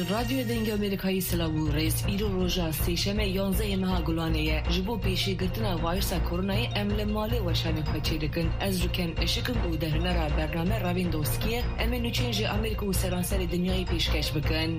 رادیو دنگ امریکایی سلاو رئیس ایرو روژا سیشمه 11 ماه گلانه جبو پیشی گرتنا وایرس کرونا امل مالی و شان خچی دکن از رکن اشکم او دهنرا برنامه رابین دوسکیه امنو چنج امریکا و سرانسر دنیای پیشکش بکن.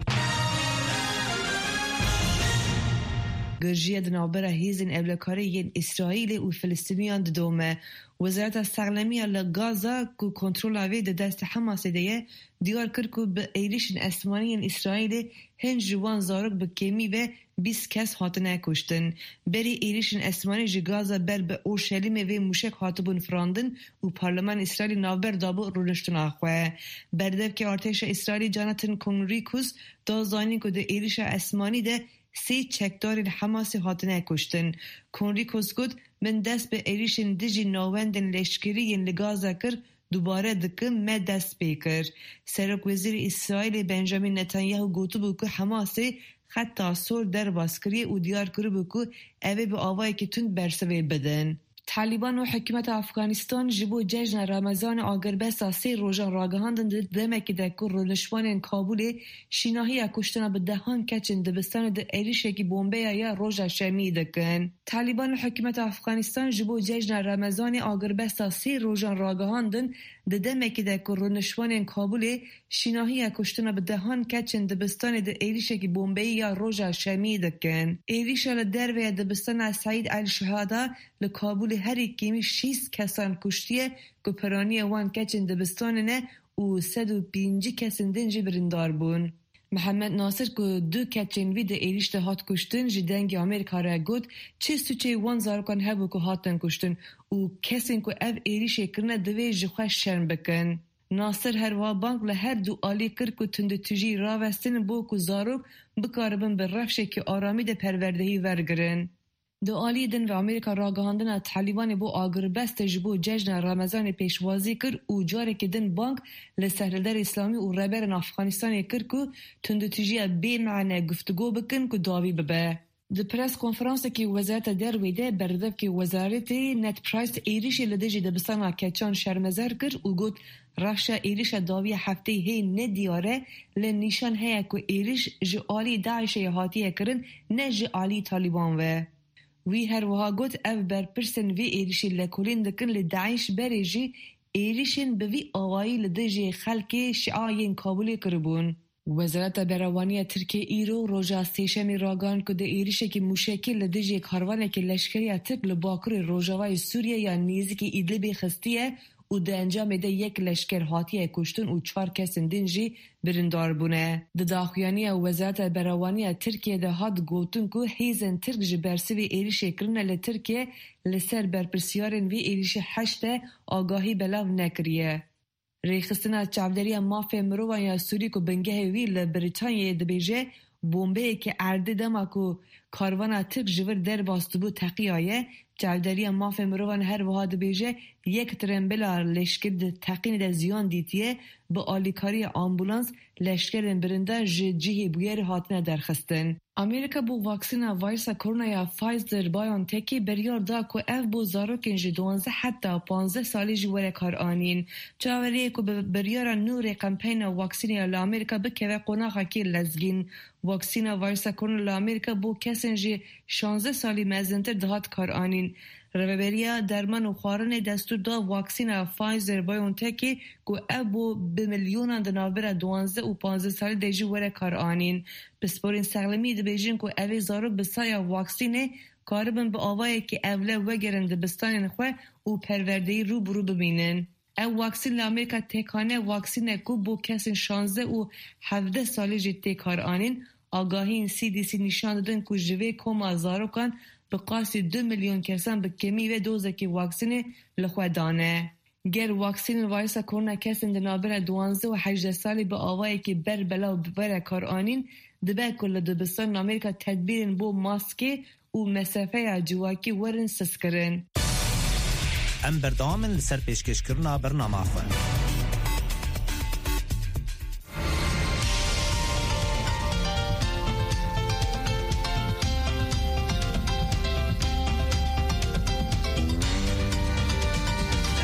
گرجیه دنابره هیزن ابلکاری اسرائیل و فلسطینیان دومه وزارت سرلمیه لغازه که کنترل آوی دست حماس دیه دیار کرد که به ایریشن اسمانی اسرائیل هنج جوان زارک به کمی و 20 کس هاتنه کشتن. بری ایریشن اسمانی جگازه بر به اورشلیم و موشک هاتبون فراندن و پارلمان اسرائیل نابر دابو رونشتن آخواه. بردف که ارتش اسرائیل جاناتن کنریکوس دازانی که ده ایریش اسمانی ده 3 چکدار حماس هاتنه کشتن. کنریکوس گفت من دست به ایریشن دیجی نووندن لشکری لگازه کرد دوباره دکم ما دست بیکر. سرک وزیر اسرائیل بنجامین نتانیاهو گوتو بو که حماس خط سور در باسکری و دیار کرد بو که اوه به آوایی که تند برسوه بدن. طالبان و حکومت افغانستان جبو جشن رمضان آگربستا 3 روزه راگهاندند دمکی دکور رونشوان کابل شیناهی کشتن به دهان کچن دبستان د ایریشکی بمبی یا روزه شمی دکن. طالبان و حکومت افغانستان جبو جشن رمضان آگربستا 3 روزه راگهاندند دمکی دکور رونشوان کابل شیناهی کشتن به دهان کچن دبستان د ایریشکی بمبی یا روزه شمی دکن. ایریشال در و دبستان سعید الشهاده لکابل هر کمی 6 کسان کشتیه که پرانی وان کچن دبستان نه و 105 کسان دنجی برندار بون. محمد ناصر که 2 کچن وی ده ایریش ده هات کشتن جدنگ امریکا را گود چه وان زارکان هبو که هاتن کشتن و کسین که او ایریش کرنه دوی جخوش شرم بکن. ناصر هر وابانک لهر دو آلی کرد که تند تجی راوستن بو که زاروک بکاربن بر رفشه که آرامی ده پروردهی ورگرن. دو آلی دن و امریکا راگهاندن طالبان بو آگربست جبو جشن رمضان پیشوازی کرد و جاره که دن بانک لسهرلدر اسلامی و ربرن افغانستان کرد که تندتیجی بی معنی گفتگو بکن که داوی ببه. د پرس کنفرانس که وزارت در ویده بردف که وزارت نت پرایس ایریش لدجی دبستان کچان شرمزر کرد و گود رخش ایریش داوی هفته هی ندیاره لنیشان هیا که ایریش جعالی داعش هاتیه کرن نه جعالی طالبان و وی هر وها گوت او برپرسن وی ایریشی لکولین دکن لداعش بریجی ایریشن به وی آوایی لدجی خلق شعاین کابلی کربون. وزارت بروانی ترکیه ایرو روژا سیشمی راگان که ده ایریشه که موشکی لدجی کاروانه که لشکری ترک لباکر روژاوای سوریه یا نیزی که ایدلبی خستیه و ده انجام ده 1 لشکر هاتیه کشتن و 4 کسین دنجی برندار بونه. ده داخویانی وزارت بروانی ترکیه ده هاد گوتن که هیزن ترک جبرسوی ایریشه کرنه لترکیه لسر برپرسیارن وی ایریشه 8 آگاهی بلاو نکریه. ریخستنا چاودری مافیا مروان یا سوری که بنگه وی لبریتانیه دبیجه بمبه که ارده دما که کاروان ترک جور در باستبو تقیایه چاودری مافیا مروان هر وها دبیجه 1 ترمبلا لشکر ده تقین ده زیان دیتیه به آلیکاری آمبولانس لشکر برنده جیه بویر هاتنه درخستن. امریکا بو واکسین وایرس کرونا یا فایزر بایونتکی بریار دا که اف بو زاروکین جی 12 حتی 15 سالی جوره کار آنین. چاوریه که بریار نور کمپین واکسین یا امریکا بکوه قناقه که لزگین. واکسین وایرس کرونا لا امریکا بو کسین جی 16 سالی مزنتر دهات کار آنین. ربریا درمان و خوارن دستور دا واکسین فایزر بایونتکی که ابو به میلیون دنابر 12 و 15 سال دیجی وره کار آنین. بسپورین سغلمی ده بیجین که اوی زارو بسایا واکسینه کاربن به آوایی که اوله وگرن دبستان خواه و پروردهی رو برو ببینن. او واکسین لامریکا تکانه واکسینه که بو کسین 16 و 17 سالی جی تکار آنین آگاهین CDC نشان دادن که جوه کوما زاروکان به قاسی 2 میلیون کسان به کمی و دوزه که واکسین لخواه دانه. گر واکسین وایرس کرونا کسین دنابر 12 و 18 سالی به آوایی که بر بلا و ببره کار آنین دبه کل دبستان امریکا تدبیرن بو ماسکه و مسافه جواکی ورن سسکرن. ام بردامن لسر پیشکش کرنا برنامه خواه.